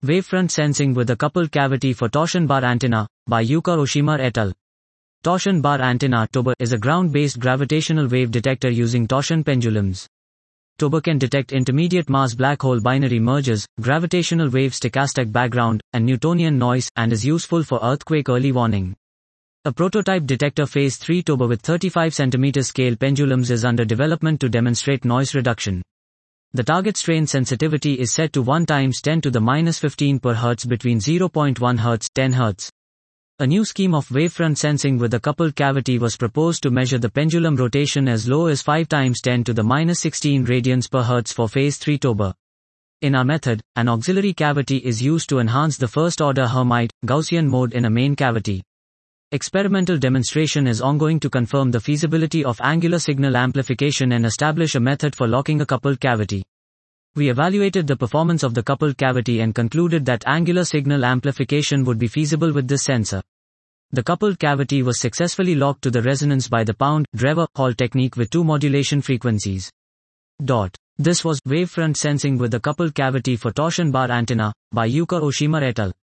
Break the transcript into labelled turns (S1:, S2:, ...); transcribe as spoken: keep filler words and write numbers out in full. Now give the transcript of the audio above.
S1: Wavefront Sensing with a Coupled Cavity for Torsion Bar Antenna, by Yuka Oshima et al. Torsion bar antenna (T O B A) is a ground-based gravitational wave detector using torsion pendulums. T O B A can detect intermediate mass black hole binary mergers, gravitational wave stochastic background, and Newtonian noise, and is useful for earthquake early warning. A prototype detector phase three T O B A with thirty-five centimeter scale pendulums is under development to demonstrate noise reduction. The target strain sensitivity is set to one times ten to the minus fifteen per hertz between zero point one hertz ten hertz. A new scheme of wavefront sensing with a coupled cavity was proposed to measure the pendulum rotation as low as five times ten to the minus sixteen radians per hertz for phase three T O B A. In our method, an auxiliary cavity is used to enhance the first-order Hermite, Gaussian mode in a main cavity. Experimental demonstration is ongoing to confirm the feasibility of angular signal amplification and establish a method for locking a coupled cavity. We evaluated the performance of the coupled cavity and concluded that angular signal amplification would be feasible with this sensor. The coupled cavity was successfully locked to the resonance by the Pound-Drever-Hall technique with two modulation frequencies. Dot. This was Wavefront Sensing with a Coupled Cavity for Torsion Bar Antenna, by Yuka Oshima et al.